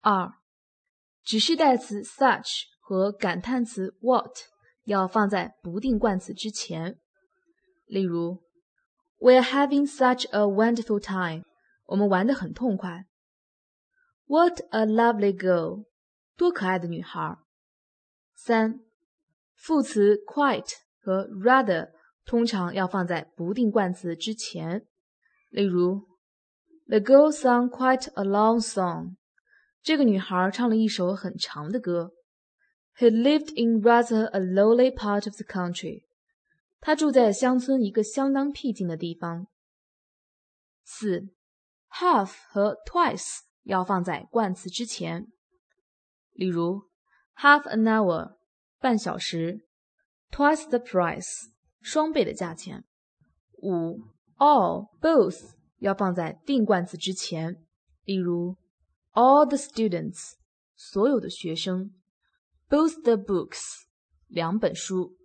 2. 指示代词 such 和感叹词 what 要放在不定冠词之前。例如 We're having such a wonderful time. 我们玩得很痛快。What a lovely girl. 多可爱的女孩。3. 副词 quite 和 rather 通常要放在不定冠词之前。例如 The girl sang quite a long song. 这个女孩唱了一首很长的歌。He lived in rather a lonely part of the country. 他住在乡村一个相当僻静的地方。4. Half 和 twice 要放在冠词之前。例如 half an hour 半小时， twice the price 双倍的价钱。5. All, both 要放在定冠词之前。例如 all the students 所有的学生， both the books 两本书。